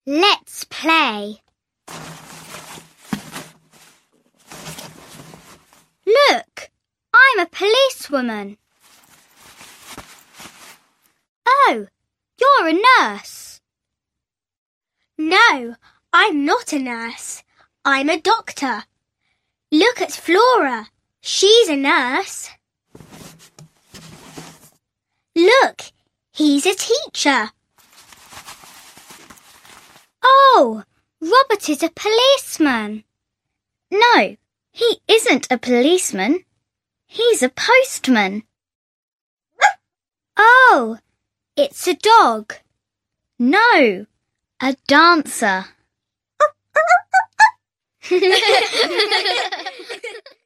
Let's play. Look, I'm a policewoman. Oh, you're a nurse. No, I'm not a nurse. I'm a doctor. Look at Flora. She's a nurse. Look, he's a teacher. Oh, Robert is a policeman. No, he isn't a policeman. He's a postman. Oh, it's a dog. No, a dancer.